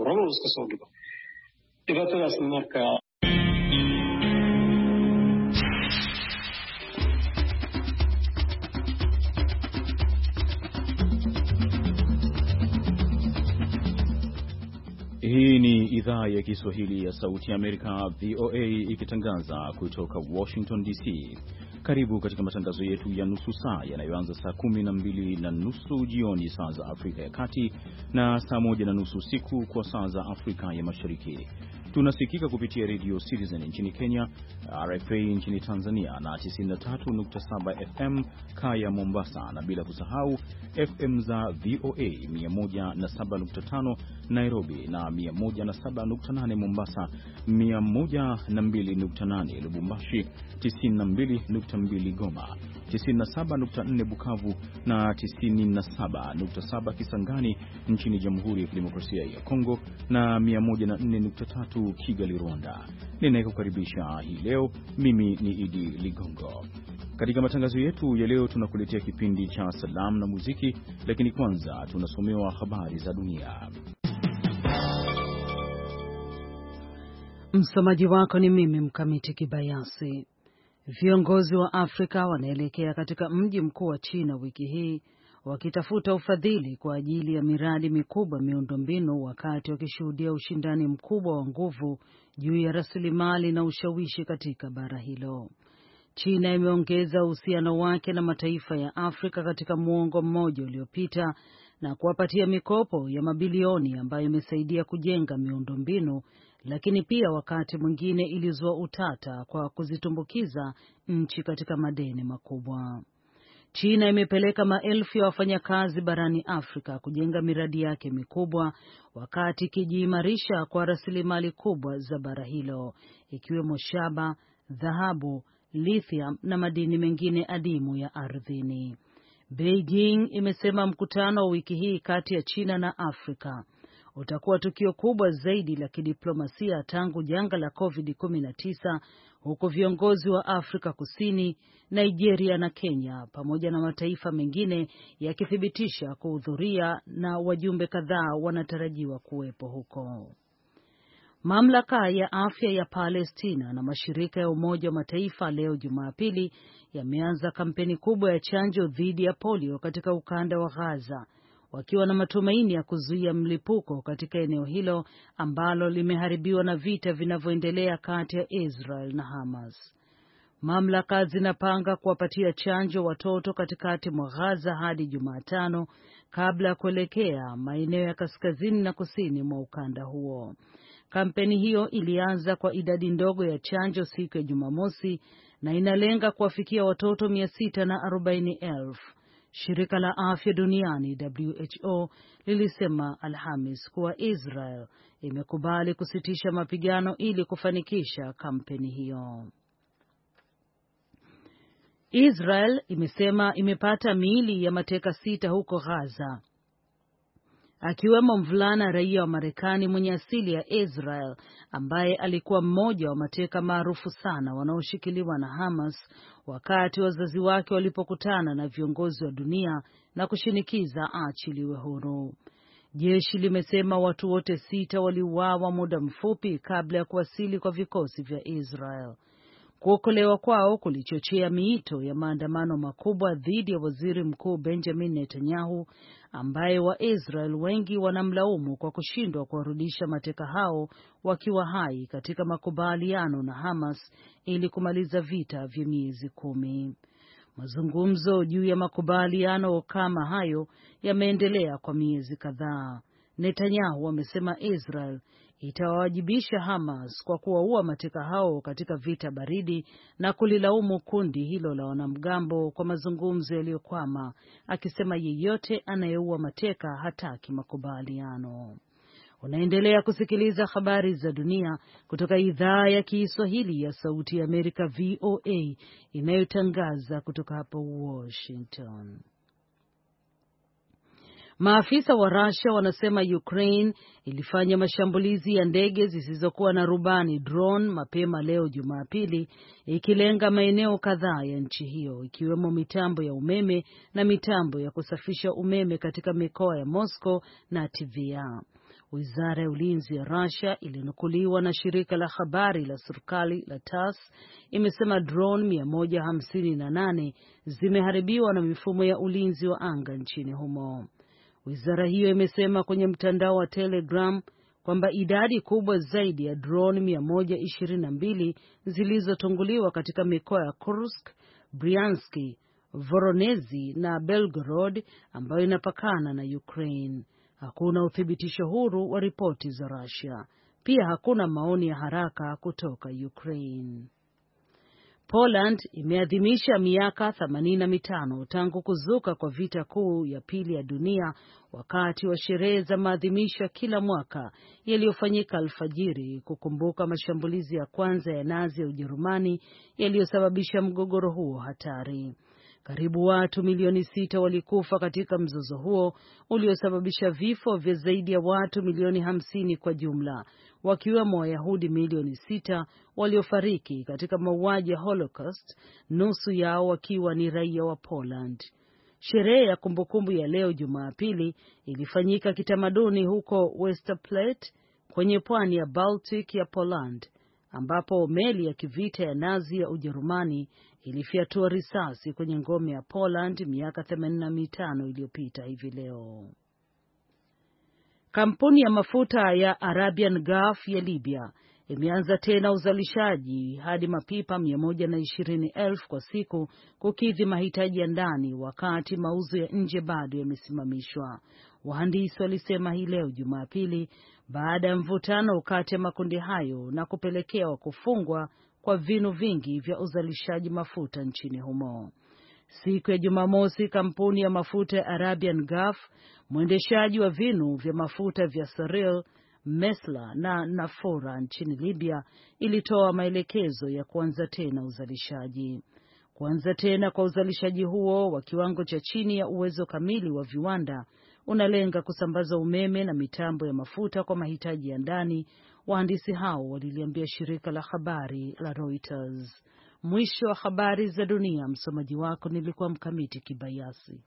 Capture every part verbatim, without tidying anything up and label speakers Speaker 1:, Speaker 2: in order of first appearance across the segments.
Speaker 1: uu iska soo dhigo. Dhibaatadaas marka
Speaker 2: Hii ni idhaa ya Kiswahili ya Sauti ya Amerika V O A ikitangaza kutoka Washington D C. Karibu katika matangazo yetu ya nusu saa yanayoanza saa kumi na mbili na nusu jioni saa za Afrika ya Kati na saa moja na nusu usiku kwa saa za Afrika ya Mashariki. Tunasikika kupitia Radio Citizen nchini Kenya, R F A nchini Tanzania na tisini na tatu nukta saba F M Kaya Mombasa, na bila kusahau F M za V O A mia moja na saba nukta tano Nairobi na mia moja na saba nukta nane Mombasa, mia moja na mbili nukta nane Lubumbashi, tisini na mbili nukta mbili Goma, tisini na saba nukta nne Bukavu na tisini na saba nukta saba Kisangani nchini Jamhuri ya Kidemokrasia ya Kongo na mia moja na nne nukta tatu Kigali, Rwanda. Ninayekukaribisha hii leo mimi ni Idi Ligongo. Katika matangazo yetu ya leo tunakuletea kipindi cha salamu na muziki, lakini kwanza tunasomewa habari za dunia.
Speaker 3: Msomaji wako ni mimi Mkamiti Kibayasi. Viongozi wa Afrika wanaelekea katika mji mkuu wa China wiki hii wakitafuta ufadhili kwa ajili ya miradi mikubwa miundombinu, wakati wakishuhudia ushindani mkubwa wa nguvu juu ya rasilimali na ushawishi katika bara hilo. China imeongeza uhusiano wake na mataifa ya Afrika katika muongo mmoja uliopita na kuwapatia mikopo ya mabilioni ambayo imesaidia kujenga miundombinu, lakini pia wakati mwingine ilizua utata kwa kuzitumbukiza nchi katika madeni makubwa. China imepeleka maelfu ya wafanyakazi barani Afrika kujenga miradi yake mikubwa, wakati ikijiimarisha kwa rasilimali kubwa za bara hilo, ikiwemo shaba, dhahabu, lithium na madini mengine adimu ya ardhini. Beijing imesema mkutano wa wiki hii kati ya China na Afrika utakuwa tukio kubwa zaidi la kidiplomasia tangu janga la covid kumi na tisa, huku viongozi wa Afrika Kusini, Nigeria na Kenya pamoja na mataifa mengine yakithibitisha kuhudhuria, na wajumbe kadhaa wanatarajiwa kuwepo huko. Mamlaka ya afya ya Palestina na mashirika ya Umoja wa Mataifa leo Jumapili yameanza kampeni kubwa ya chanjo dhidi ya polio katika ukanda wa Gaza, wakiwa na matumaini ya kuzuia mlipuko katika eneo hilo ambalo limeharibiwa na vita vinavyoendelea kati ya Israel na Hamas. Mamlaka zinapanga kuwapatia chanjo watoto katikati mwa Gaza hadi Jumatano kabla ya kuelekea maeneo ya kaskazini na kusini mwa ukanda huo. Kampeni hiyo ilianza kwa idadi ndogo ya chanjo siku ya Jumamosi na inalenga kuwafikia watoto mia sita na arobaini elfu. Shirika la Afya Duniani W H O lilisema Alhamis kuwa Israel imekubali kusitisha mapigano ili kufanikisha kampeni hiyo. Israel imesema imepata miili ya mateka sita huko Gaza, akiwemo mvulana raia wa Marekani mwenye asili ya Israel ambaye alikuwa mmoja wa mateka maarufu sana wanaoshikiliwa na Hamas wakati wazazi wake walipokutana na viongozi wa dunia na kushinikiza aachiliwe huru. Jeshi limesema watu wote sita waliuawa muda mfupi kabla ya kuwasili kwa vikosi vya Israel. Kuokolewa kwao kulichochea miito ya maandamano makubwa dhidi ya waziri mkuu Benjamin Netanyahu, ambaye wa Israel wengi wanamlaumu kwa kushindwa kuwarudisha mateka hao wakiwa hai katika makubaliano na Hamas ili kumaliza vita vya miezi kumi. Mazungumzo juu ya makubaliano kama hayo yameendelea kwa miezi kadhaa. Netanyahu amesema Israel itawajibisha Hamas kwa kuwaua mateka hao katika vita baridi na kulilaumu kundi hilo la wanamgambo kwa mazungumzo yaliyokwama, akisema yeyote anayeua mateka hataki makubaliano. Unaendelea kusikiliza habari za dunia kutoka idhaa ya Kiswahili ya Sauti ya Amerika V O A inayotangaza kutoka hapa Washington. Maafisa wa Russia wanasema Ukraine ilifanya mashambulizi ya ndege zisizokuwa na rubani drone mapema leo Jumapili, ikilenga maeneo kadhaa ya nchi hiyo, ikiwemo mitambo ya umeme na mitambo ya kusafisha umeme katika mikoa ya Moscow na Tver. Wizara ya ulinzi ya Russia ilinukuliwa na shirika la habari la serikali la T A S S imesema drone mia moja hamsini na nane zimeharibiwa na mifumo ya ulinzi wa anga nchini humo. Wizara hiyo imesema kwenye mtandao wa Telegram kwamba idadi kubwa zaidi ya drone mia moja ishirini na mbili zilizotunguliwa katika mikoa ya Kursk, Bryansk, Voronezh na Belgorod ambayo inapakana na Ukraine. Hakuna uthibitisho huru wa ripoti za Russia. Pia hakuna maoni ya haraka kutoka Ukraine. Poland imeadhimisha miaka themanini na mitano tangu kuzuka kwa vita kuu ya pili ya dunia wakati wa sherehe za maadhimisho kila mwaka yaliyofanyika alfajiri kukumbuka mashambulizi ya kwanza ya Nazi ya Ujerumani yaliyosababisha mgogoro huo hatari. Karibu watu milioni sita walikufa katika mzozo huo uliosababisha vifo vya zaidi ya watu milioni hamsini kwa jumla, wakiwemo Wayahudi milioni sita waliofariki katika mauaji ya Holocaust, nusu yao wakiwa ni raia wa Poland. Sherehe ya kumbukumbu ya leo Jumapili ilifanyika kitamaduni huko Westerplatte kwenye pwani ya Baltic ya Poland, ambapo meli ya kivita ya Nazi ya Ujerumani ilifyatua risasi kwenye ngome ya Poland miaka themanini na mitano iliyopita hivi leo. Kampuni ya mafuta ya Arabian Gulf ya Libya imeanza tena uzalishaji hadi mapipa mia moja na ishirini elfu kwa siku kukidhi mahitaji ya ndani, wakati mauzo ya nje bado yamesimamishwa. Wahandisi walisema hii leo Jumapili baada ya mvutano kati ya makundi hayo na kupelekea kufungwa kwa vinu vingi vya uzalishaji mafuta nchini humo. Siku ya Jumamosi, kampuni ya mafuta ya Arabian Gulf, mwendeshaji wa vinu vya mafuta vya Saril, Mesla na Nafora nchini Libya, ilitoa maelekezo ya kuanza tena uzalishaji. Kuanza tena kwa uzalishaji huo wa kiwango cha chini ya uwezo kamili wa viwanda unalenga kusambaza umeme na mitambo ya mafuta kwa mahitaji ya ndani, wahandisi hao waliliambia shirika la habari la Reuters. Mwisho wa habari za dunia. Msomaji wako nilikuwa Mkamiti Kibayasi.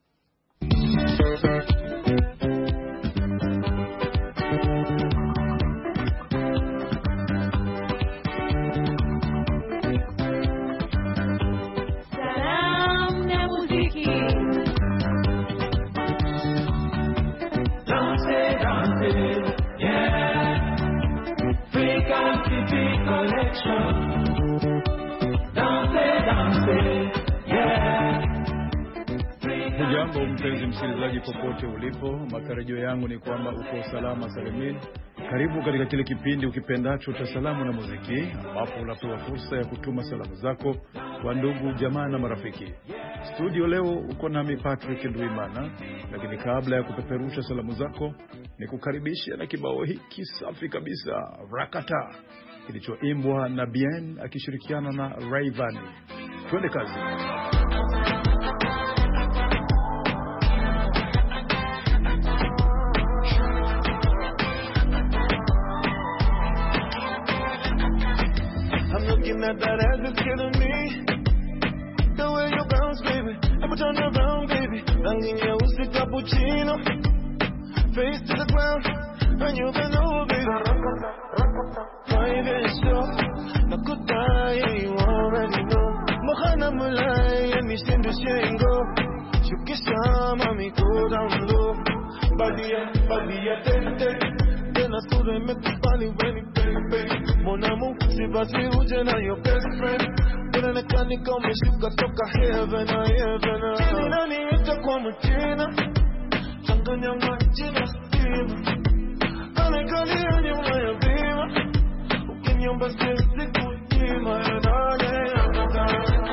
Speaker 4: Hujambo mpenzi msikilizaji popote ulipo, matarajio yangu ni kwamba uko salama salimini. Karibu katika kile kipindi ukipendacho cha salamu na muziki, ambapo unapewa fursa ya kutuma salamu zako kwa ndugu, jamaa na marafiki. Studio leo uko nami Patrick Ndwimana, lakini kabla ya kupeperusha salamu zako ni kukaribisha na kibao hiki safi kabisa, Rakata, kilichoimbwa na Bien akishirikiana na Rayvanny. Twende kazi.
Speaker 5: That that ass is killing me. The way you bounce, baby. I'ma turn around, baby. Hanging your uzi cappuccino. Face to the ground. And you bend over, baby. Private show. Nakudai, you already know. Mohana mulai, and me send the shingo. Shukisha, mami, go down low. Badia, badia, ten, ten. Then I saw them make the body ready, baby. Mon amour, c'est passé où j'ai na your best friend. When I can't come, me shuka toka heaven, heaven. Chini nani ita kwa mchina. Changanya machina stima. Kale kali yanyi maya bima. Ukiniomba sisi kutima ya nane ya kata.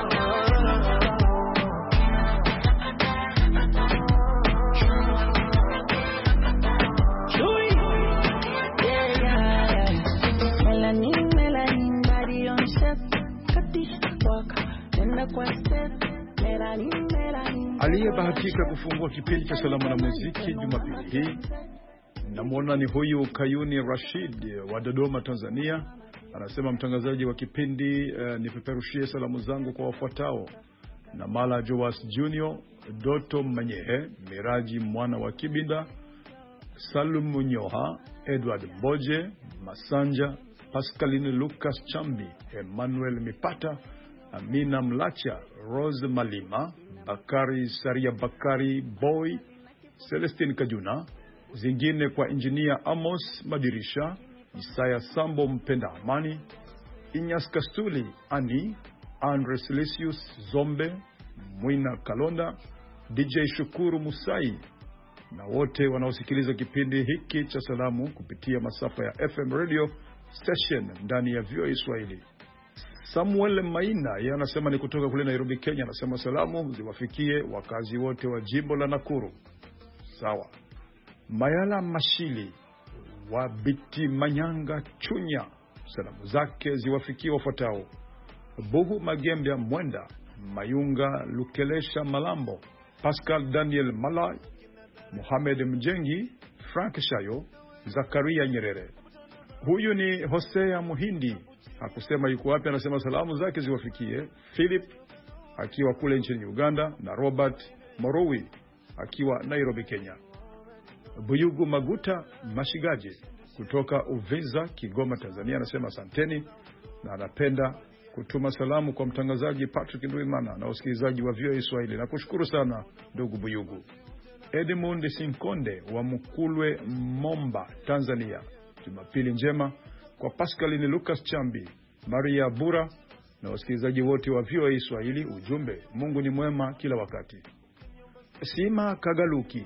Speaker 4: Aliyebahatika kufungua kipindi cha salamu na muziki Jumapili hii namwona ni huyu Kayuni Rashid wa Dodoma, Tanzania. Anasema, mtangazaji wa kipindi, uh, nipeperushie salamu zangu kwa wafuatao: na Mala Joas Junior, Doto Manyehe, Miraji mwana wa Kibinda, Salum Munyoha, Edward Mboje, Masanja, Pascaline Lucas Chambi, Emmanuel Mipata, Amina Mlacha, Rose Malima, Bakari Saria Bakari Boy, Celestine Kajuna, zingine kwa Engineer Amos Madirisha, Isaya Sambo Mpenda Amani, Inyas Kastuli Ani, Andre Silesius Zombe, Mwina Kalonda, D J Shukuru Musai na wote wanaosikiliza kipindi hiki cha salamu kupitia masafa ya F M radio station ndani ya V O A Swahili. Samuel Maina yeye anasema ni kutoka kule Nairobi, Kenya, anasema salamu ziwafikie wakazi wote wa jimbo la Nakuru. Sawa. Mayala Mashili wa Biti Manyanga Chunya, salamu zake ziwafikie wafuatao: Bugu Magembe Mwenda, Mayunga Lukelesha Malambo, Pascal Daniel Malai, Mohamed Mjengi, Frank Shayo, Zakaria Nyerere. Huyu ni Hosea Muhindi, hakusema yuko wapi, anasema salamu zake ziwafikie Philip akiwa kule nchini Uganda na Robert Morowi akiwa Nairobi, Kenya. Buyugu Maguta Mashigaje kutoka Uvinza, Kigoma, Tanzania, anasema asanteni na anapenda kutuma salamu kwa mtangazaji Patrick Ndwimana na wasikilizaji wa V O A Swahili. Nakushukuru sana ndugu Buyugu. Edmund Sinkonde wa Mkulwe, Momba, Tanzania, Jumapili njema kwa Pascaline Lucas Chambi, Maria Bura na wasikilizaji wote wa V O A Swahili. Ujumbe, Mungu ni mwema kila wakati. Sima Kagaluki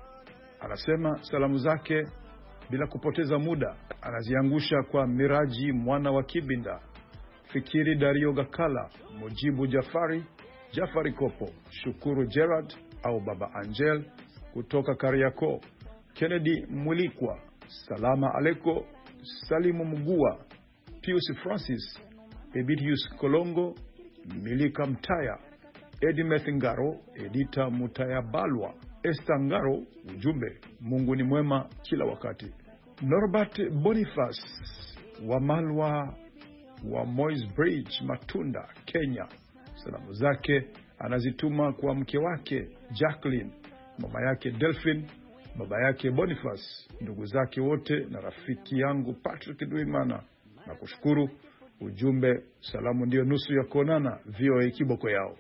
Speaker 4: anasema salamu zake bila kupoteza muda anaziangusha kwa Miraji mwana wa Kibinda, Fikiri Dario Gakala, Mujibu Jafari, Jafari Kopo, Shukuru Gerard au Baba Angel kutoka Kariako, Kennedy Mwilikwa, Salama Aleko, Salimu Mugua, Pius Francis, Ebitius Kolongo, Milika Mtaya, Edimeth Ngaro, Edita Mutaya Balwa, Esther Ngaro. Ujumbe, Mungu ni mwema kila wakati. Norbert Boniface wa Malwa wa Moy's Bridge, Matunda, Kenya, salamu zake anazituma kwa mke wake Jacqueline, mama yake Delphine, baba yake Boniface, ndugu zake wote na rafiki yangu Patrick Ndwimana na kushukuru. Ujumbe, salamu ndio nusu ya kuonana. V O A kiboko yao.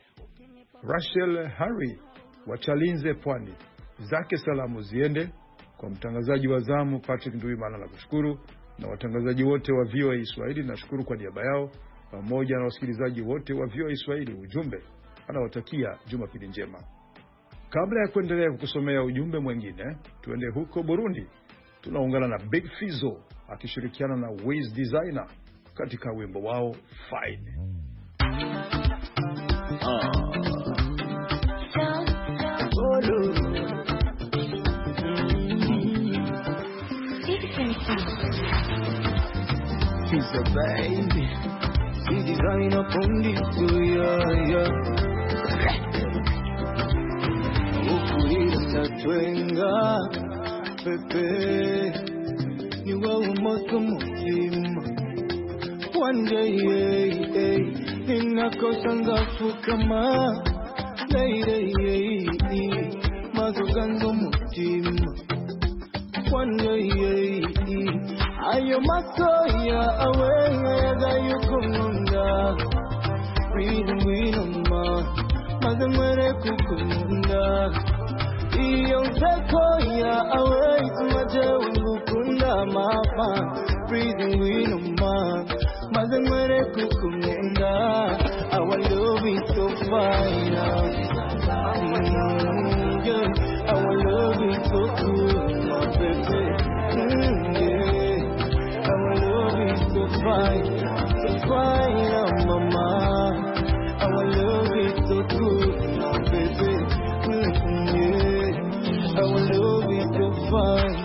Speaker 4: Rachel Harry wa Chalinze, Pwani, zake salamu ziende kwa mtangazaji wa zamu Patrick Ndwimana na kushukuru, na watangazaji wote wa V O A Swahili na shukuru kwa niaba yao, pamoja na wasikilizaji wote wa V O A Swahili. Ujumbe, anawatakia Jumapili njema. Kabla ya kuendelea kukusomea ujumbe mwingine, tuende huko Burundi. Tunaungana na Big Fizzo akishirikiana na Wiz Designer katika wimbo wao Fine. Ah.
Speaker 5: She's a baby, she's designer from the yeah, yeah. Ukurira twenga pepe, ni wewe moto mutima. One day, hey, hey, inakosa ngafu kama lady, hey, hey, mazogando mutima. One day, hey, hey, ayo masoya awenga gayukunda, freedom winoma, mazamwere kukunda. Iyo sekoya awenga majewukunda mama, freedom winoma, mazamwere kukunda. Our love is so fine, mm, yeah. Our love is so cool, my baby. Mm, yeah. Our love is so fine, so fine, oh mama. Our love is so cool, my baby. Mm, yeah. Our love is so fine.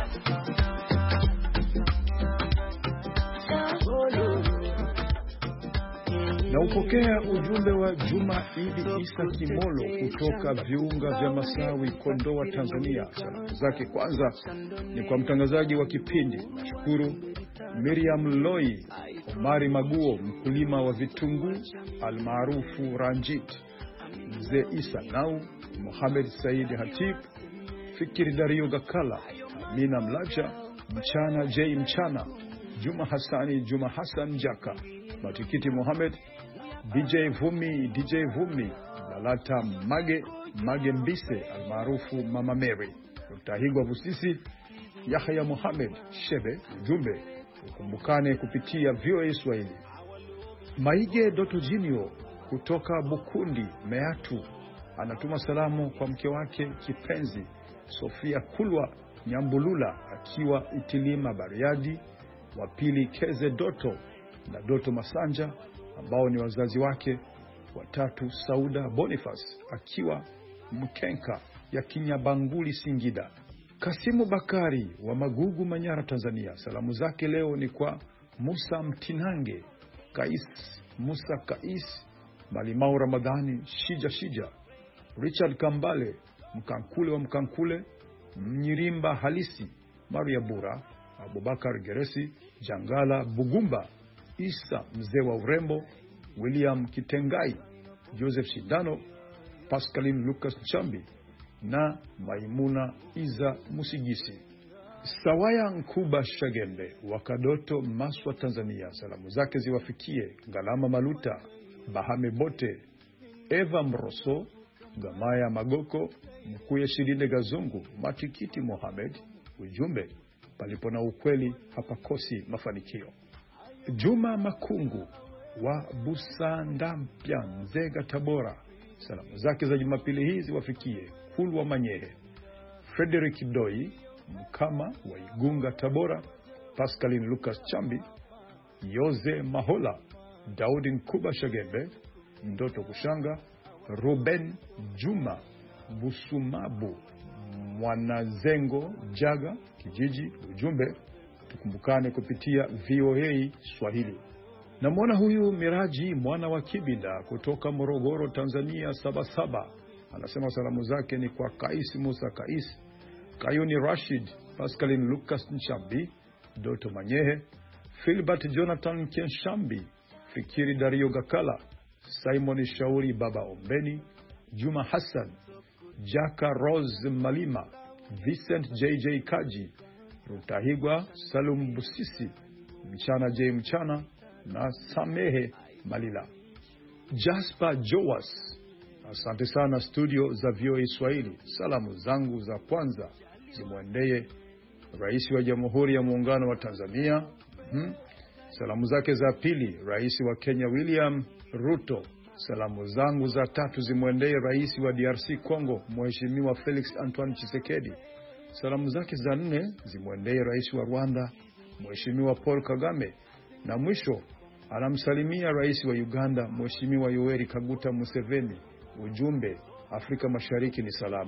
Speaker 4: Na upokea ujumbe wa Juma Idi Isa Kimolo kutoka Viunga vya Masawi, Kondoa, Tanzania. Salamu zake kwanza ni kwa mtangazaji wa kipindi, nashukuru, Miriam Loi, Omari Maguo, mkulima wa vitunguu almaarufu Ranjit, Mzee Isa Nau, Mohamed Said Hatib, Fikiri Dario Gakala, Amina Mlacha, Mchana J Mchana, Juma Hassani, Juma Hassan Jaka, Matikiti Mohamed, D J Vumi, D J Vumi, Lalata Mage, Mage Mbise almaarufu Mama Mary, Dokta Higwa Busisi, Yahya Mohamed Shebe. Ujumbe, ukumbukane kupitia V O A Swahili. Maige Doto Jinio kutoka Bukundi Meatu anatuma salamu kwa mke wake kipenzi Sofia Kulwa Nyambulula akiwa Itilima Bariadi, wa pili Keze Doto na Doto Masanja ambao ni wazazi wake, watatu Sauda Boniface akiwa Mkenka ya Kinyabanguli Singida. Kasimu Bakari wa Magugu Manyara Tanzania, salamu zake leo ni kwa Musa Mtinange, Kais Musa Kais, Malimau Ramadhani Shija Shija, Richard Kambale Mkankule wa Mkankule, Mnyirimba Halisi, Maria Bura, Abubakar Geresi, Jangala Bugumba, Isa mzee wa urembo, William Kitengai, Joseph Shindano, Pascaline Lucas Chambi na Maimuna Iza Musigisi. Sawaya Nkuba Shagembe wa Kadoto Maswa Tanzania, salamu zake ziwafikie Galama Maluta, Bahame Bote, Eva Mroso, Gamaya Magoko, Mkuye Shirinde Gazungu, Matikiti Mohamed. Ujumbe, palipo na ukweli hapakosi mafanikio. Juma Makungu wa Busandampya Nzega Tabora, salamu zake za Jumapili hizi wafikie Kulwa Manyehe, Frederick Doi Mkama wa Igunga Tabora, Pascaline Lucas Chambi, Yoze Mahola, Daudi Nkuba Shagembe, Ndoto Kushanga, Ruben Juma Busumabu, Mwanazengo Jaga Kijiji. Ujumbe, tukumbukane kupitia V O A Swahili. Na mwana huyu Miraji mwana wa Kibinda kutoka Morogoro Tanzania Sabasaba, anasema salamu zake ni kwa Kais Musa Kais, Kayuni Rashid, Pascaline Lucas Nchambi, Doto Manyehe, Philbert Jonathan Kenshambi, Fikiri Dario Gakala, Simon Shauri Baba Ombeni, Juma Hassan, Jaka Rose Malima, Vincent J J Kaji, Rutahigwa Salum Busisi, Mchana J Mchana na Samehe Malila. Jasper Joas, asante sana studio za V O A Swahili. Salamu zangu za kwanza zimwendee Rais wa Jamhuri ya Muungano wa Tanzania. Hmm. Salamu zake za pili Rais wa Kenya William Ruto. Salamu zangu za tatu zimwendee Rais wa D R C Congo Mheshimiwa Felix Antoine Tshisekedi. Salamu zake za nne zimwendee Rais wa Rwanda Mheshimiwa Paul Kagame, na mwisho anamsalimia Rais wa Uganda Mheshimiwa Yoweri Kaguta Museveni. Ujumbe, Afrika Mashariki ni salama.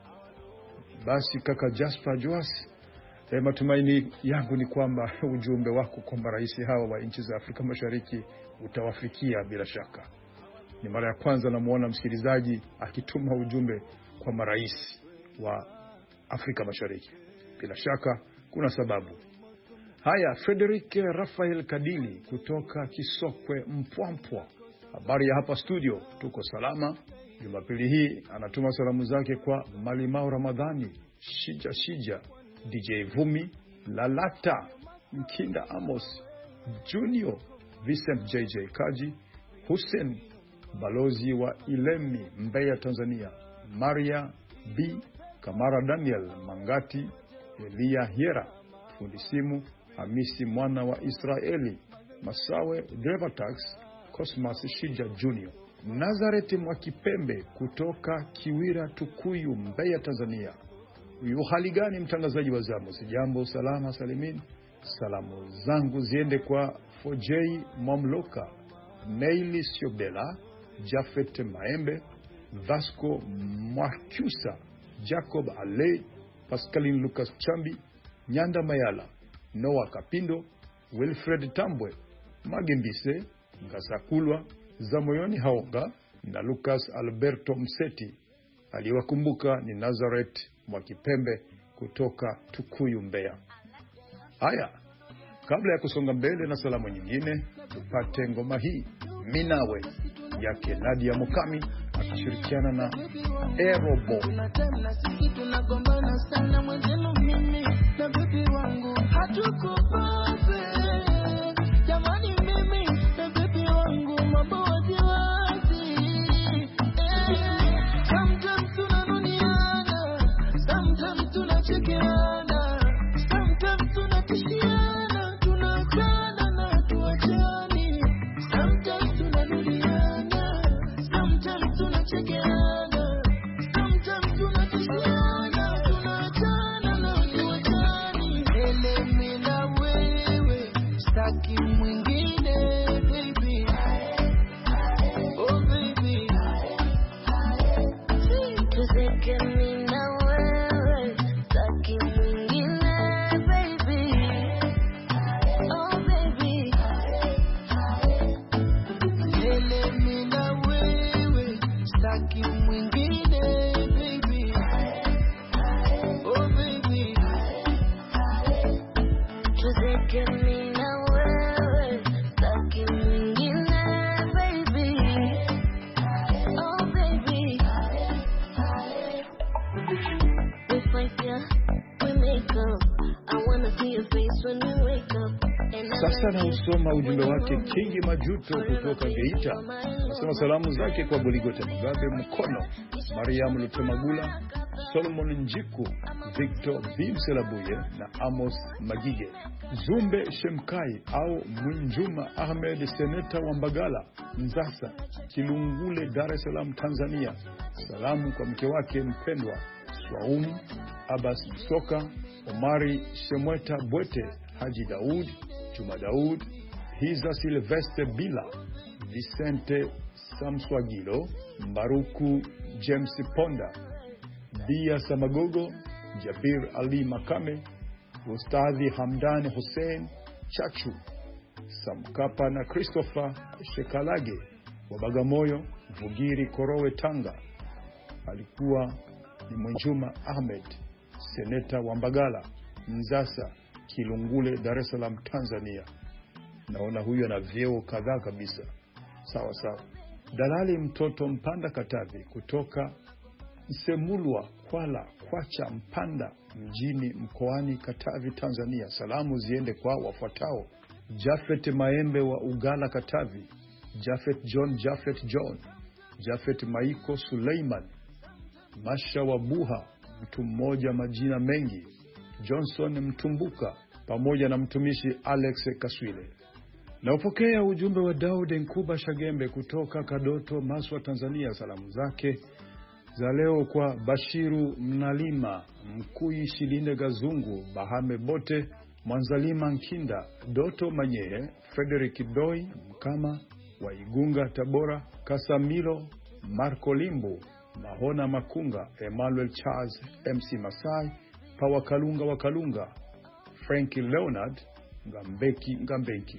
Speaker 4: Basi kaka Jasper Joas, eh, matumaini yangu ni kwamba ujumbe wako kwa marais hawa wa nchi za Afrika Mashariki utawafikia bila shaka. Ni mara ya kwanza namuona msikilizaji akituma ujumbe kwa marais wa Afrika Mashariki. Bila shaka kuna sababu. Haya, Frederick Rafael Kadili kutoka Kisokwe Mpwampwa, habari ya hapa studio, tuko salama. Jumapili hii anatuma salamu zake kwa Malimau Ramadhani, Shija Shija, D J Vumi, Lalata Mkinda Amos Junior, Vincent J J Kaji, Hussein balozi wa Ilemi Mbeya Tanzania, Maria B Kamara, Daniel Mangati, Elia Hiera fundi simu, Hamisi mwana wa Israeli, Masawe driver tax, Cosmas Shija Junior, Nazareth Mwakipembe kutoka Kiwira Tukuyu Mbeya Tanzania. Yu hali gani mtangazaji wa zamu? Sijambo, salama salimin. Salamu zangu ziende kwa Fojei Mamloka, Neili Siobela, Jafet Maembe, Vasco Mwakyusa, Jacob Ale, Pascaline Lucas Chambi, Nyanda Mayala, Noah Kapindo, Wilfred Tambwe, Magembise, Ngasakulwa, Zamoyoni Haonga na Lucas Alberto Mseti. Aliwakumbuka ni Nazareth Mwakipembe kutoka Tukuyu Mbeya. Haya, kabla ya kusonga mbele na salamu nyingine, tupate ngoma hii Minawe yake Nadia Mukami akishirikiana na Aerobo.
Speaker 5: Tunatenda sisi tunagombana sana mwenzenu mimi na bibi wangu hatuko pamoja. Jamani mimi na bibi wangu mambo wazi wazi. Sometimes tunanuniana, sometimes tunachekeana, sometimes tunatishiana, tunakana na tuachani. Sometimes tunanuniana, sometimes tunachekeana, sometimes tunatishiana, tunakana na tuachani. Ele mimi na wewe, sitaki mwingine baby. Oh baby, tuzeke mimi na wewe, sitaki mwingine baby. Oh baby, ele mimi na wewe, sitaki mwingine baby. Oh baby, tuzeke mimi na wewe, sitaki mwingine baby. Oh baby, we fight, yeah, we make up. I wanna see your face when we wake up. And I
Speaker 4: Sasa
Speaker 5: like
Speaker 4: na
Speaker 5: it
Speaker 4: usoma ujumbe
Speaker 5: when
Speaker 4: wake
Speaker 5: you
Speaker 4: Kingi Majuto kutoka Geita. Nasema salamu zake kwa Boligote Mugabe Mkono, Mariam Lutemagula, Solomon Njiku, Victor Bimselabuye na Amos Magige. Zumbe Shemkai au Mwinjuma Ahmed, seneta wa Mbagala, Nzasa, Kilungule, Dar es Salaam, Tanzania. Salamu kwa mke wake mpendwa Swaum Abbas Msoka, Omari Shemweta Bwete, Haji Daud, Juma Daud, Hiza Silvestre Bila, Vicente Samswagilo, Mbaruku James Ponda, Dia Samagogo, Jabir Ali Makame, Ustadhi Hamdan Hussein Chachu, Samkapa na Christopher Shekalage wa Bagamoyo, Vugiri Korowe Tanga. Alikuwa ni Mwinjuma Ahmed, seneta wa Mbagala, Nzasa, Kilungule, Dar es Salaam, Tanzania. Naona huyu ana vyeo kadhaa kabisa. Sawa sawa. Dalali mtoto Mpanda Katavi kutoka Msemulwa Kwala Kwacha Mpanda mjini mkoani Katavi, Tanzania. Salamu ziende kwa wafuatao: Jafet Maembe wa Ugala Katavi, Jafet John Jafet John, Jafet Maiko Suleiman, Masha wa Buha, mtu mmoja majina mengi, Johnson Mtumbuka, pamoja na mtumishi Alex Kaswile. Na upokea ujumbe wa Daud Nkuba Shagembe kutoka Kadoto, Maswa, Tanzania. Salamu zake za leo kwa Bashiru Mnalima, Mkui Shilinde Gazungu, Bahame Bote, Mwanzalima Nkinda, Doto Manyehe, Frederick Doi Mkama wa Igunga Tabora, Kasamilo Marco Limbu, Mahona Makunga, Emmanuel Charles, M C Masai, Pawa Kalunga wa Kalunga, Frankie Leonard Ngambeki Ngambeki.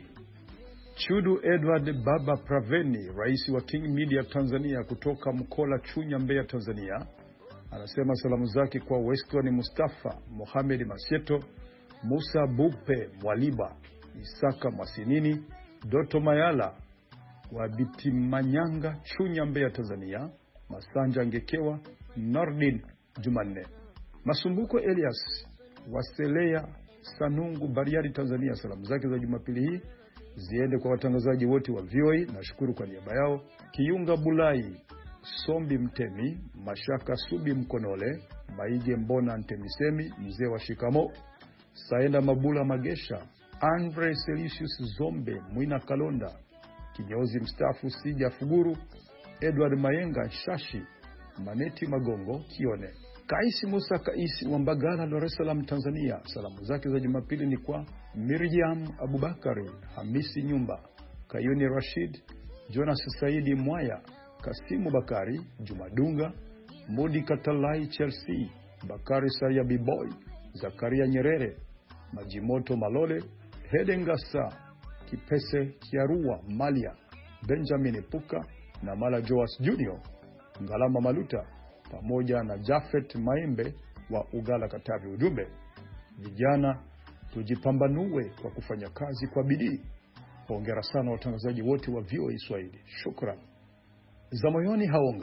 Speaker 4: Chudu Edward Baba Praveni, rais wa King Media Tanzania kutoka Mkola Chunya, Mbeya, Tanzania. Anasema salamu zake kwa Weston Mustafa, Mohamed Masieto, Musa Bupe Mwaliba, Isaka Masinini, Doto Mayala wa Bitimanyanga, Chunya, Mbeya, Tanzania, Masanja Ngekewa, Nordin Jumanne. Masumbuko Elias Waselea Sanungu, Bariadi, Tanzania. Salamu zake za Jumapili hii ziende kwa watangazaji wote wa V O A, nashukuru kwa niaba yao: Kiunga Bulai, Sombi Mtemi, Mashaka Subi Mkonole, Maige Mbona Ntemisemi, mzee wa Shikamo, Saenda Mabula Magesha, Andre Selisius Zombe, Mwina Kalonda, kinyozi mstaafu Sija Fuguru, Edward Mayenga Shashi, Maneti Magongo Kione, Kaisi Musa Kaisi wa Mbagala, Dar es Salaam, Tanzania. Salamu zake za Jumapili ni kwa Miriam Abubakari, Hamisi Nyumba, Kayuni Rashid, Jonas Saidi Mwaya, Kasimu Bakari, Jumadunga, Mudi Katalai Chelsea, Bakari Saya Biboy, Zakaria Nyerere, Majimoto Malole, Hedengasa Kipese Kiarua Malia, Benjamin Puka na Mala Joas Junior, Ngalama Maluta, pamoja na Jafet Maembe wa Ugala Katavi. Ujumbe: vijana tujipambanue kwa kufanya kazi kwa bidii. Hongera sana watangazaji wote wa V O A Swahili. Shukran. Za moyoni Haonga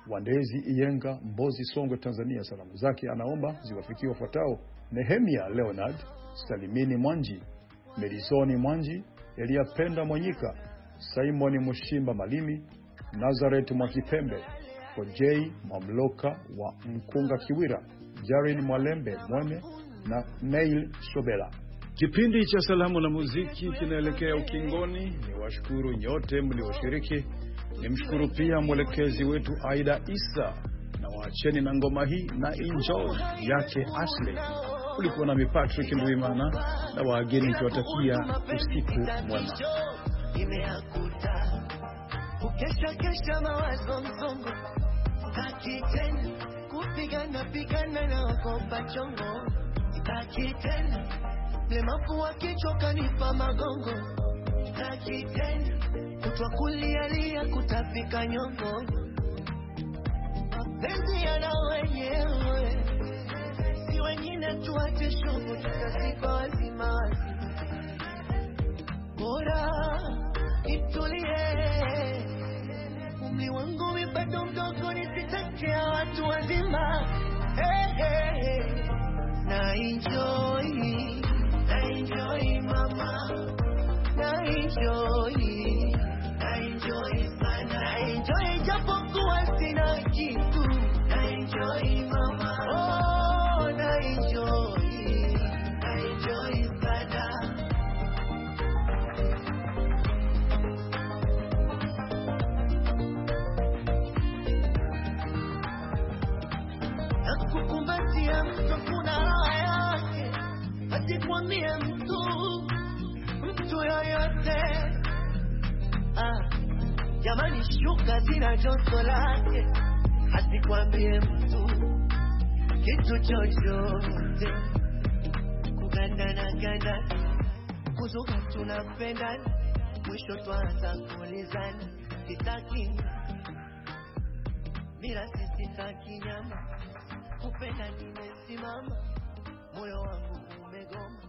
Speaker 4: Wandezi Iyenga, Mbozi, Songwe, Tanzania. Salamu zake anaomba ziwafikie wafuatao: Nehemia Leonard, Salimini Mwanji, Merisoni Mwanji, Eliapenda Mwanyika, Simon Mushimba Malimi, Nazareth Mwakipembe, Ojei Mamloka wa Mkunga Kiwira, Jarin Mwalembe Mweme na Neil Shobela.
Speaker 2: Kipindi cha salamu na muziki kinaelekea ukingoni. Ni washukuru nyote mlioshiriki. Nimshukuru pia mwelekezi wetu Aida Isa, na waacheni na ngoma hii na enjoy yake Ashley. Ulikuwa na Patrick Ndwimana na wageni nikiwatakia usiku mwema.
Speaker 5: Imehakuta ukesha kesha mawazo mzongo, taki tena kupigana pigana na wakopa chongo, taki tena mlemavu wa kichwa kanipa magongo, taki tena kutwa kulialia kutafika nyongo, mapenzi yana wenyewe, si wengine tuache shughuli tutafika wazima wazima. Bora itulie, umri wangu bado mdogo, nisitakia watu wazima. Hey, hey, hey. Na enjoy, na enjoy mama, na enjoy, na enjoy sana, na enjoy japo kuwa sina kitu, na enjoy mama, oh na enjoy, na enjoy sana. Kukumbatia mtu kuna raha yake, asikwambie mtu, mtu yoyote. Ah, jamani shuka zina joto lake, asikwambie mtu kitu chochote. Kuganda na ganda, kuzuka tunapendana, mwisho twaanza kuulizana. Sitaki bila sisi sitaki nyama, kupenda nimesimama, moyo wangu umegoma.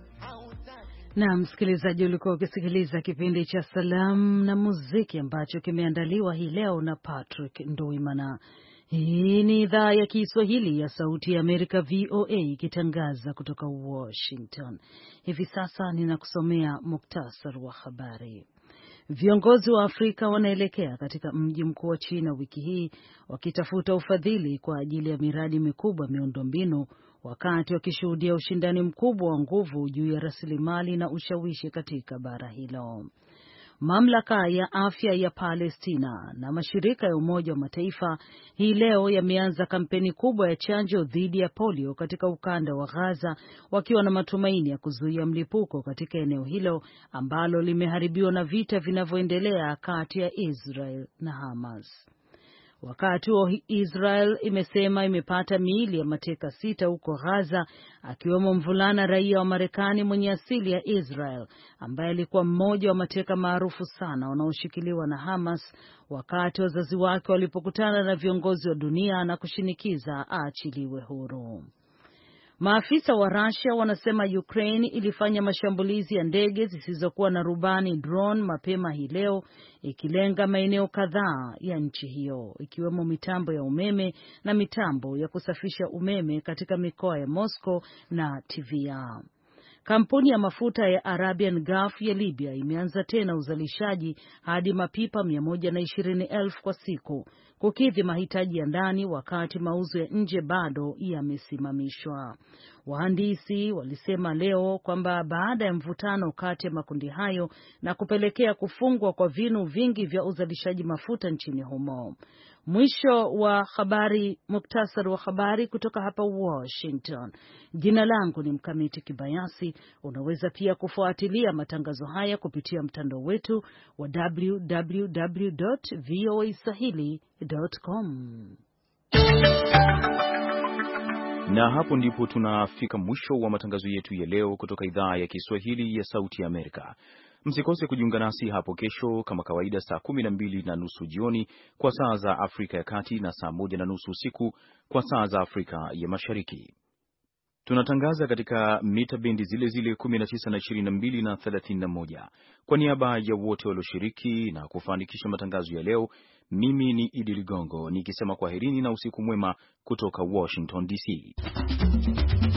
Speaker 3: Na msikilizaji, ulikuwa ukisikiliza kipindi cha Salamu na Muziki ambacho kimeandaliwa hii leo na Patrick Ndwimana. Hii ni idhaa ya Kiswahili ya Sauti ya Amerika V O A ikitangaza kutoka Washington. Hivi sasa ninakusomea muktasar wa habari. Viongozi wa Afrika wanaelekea katika mji mkuu wa China wiki hii wakitafuta ufadhili kwa ajili ya miradi mikubwa miundombinu, wakati wakishuhudia ushindani mkubwa wa nguvu juu ya rasilimali na ushawishi katika bara hilo. Mamlaka ya afya ya Palestina na mashirika ya Umoja wa Mataifa hii leo yameanza kampeni kubwa ya chanjo dhidi ya polio katika ukanda wa Gaza, wakiwa na matumaini ya kuzuia mlipuko katika eneo hilo ambalo limeharibiwa na vita vinavyoendelea kati ya Israel na Hamas. Wakati huo Israel imesema imepata miili ya mateka sita huko Gaza, akiwemo mvulana raia wa Marekani mwenye asili ya Israel ambaye alikuwa mmoja wa mateka maarufu sana wanaoshikiliwa na Hamas wakati wazazi wake walipokutana na viongozi wa dunia na kushinikiza aachiliwe huru. Maafisa wa Russia wanasema Ukraine ilifanya mashambulizi ya ndege zisizokuwa na rubani drone mapema hii leo, ikilenga maeneo kadhaa ya nchi hiyo, ikiwemo mitambo ya umeme na mitambo ya kusafisha umeme katika mikoa ya Moscow na Tver. Kampuni ya mafuta ya Arabian Gulf ya Libya imeanza tena uzalishaji hadi mapipa mia moja na ishirini elfu kwa siku, kukidhi mahitaji ya ndani wakati mauzo ya nje bado yamesimamishwa. Wahandisi walisema leo kwamba baada ya mvutano kati ya makundi hayo na kupelekea kufungwa kwa vinu vingi vya uzalishaji mafuta nchini humo. Mwisho wa habari, muktasari wa habari kutoka hapa Washington. Jina langu ni Mkamiti Kibayasi. Unaweza pia kufuatilia matangazo haya kupitia mtandao wetu wa w w w dot v o a swahili dot com.
Speaker 2: Na hapo ndipo tunafika mwisho wa matangazo yetu ya leo kutoka idhaa ya Kiswahili ya Sauti ya Amerika. Msikose kujiunga nasi hapo kesho kama kawaida saa kumi na mbili na nusu jioni kwa saa za Afrika ya Kati na saa moja na nusu usiku kwa saa za Afrika ya Mashariki. Tunatangaza katika mita bendi zile zile kumi na tisa na ishirini na mbili na thelathini na moja. Kwa niaba ya wote walioshiriki na kufanikisha matangazo ya leo, Mimi ni Idi Ligongo nikisema kwaherini na usiku mwema kutoka Washington D C.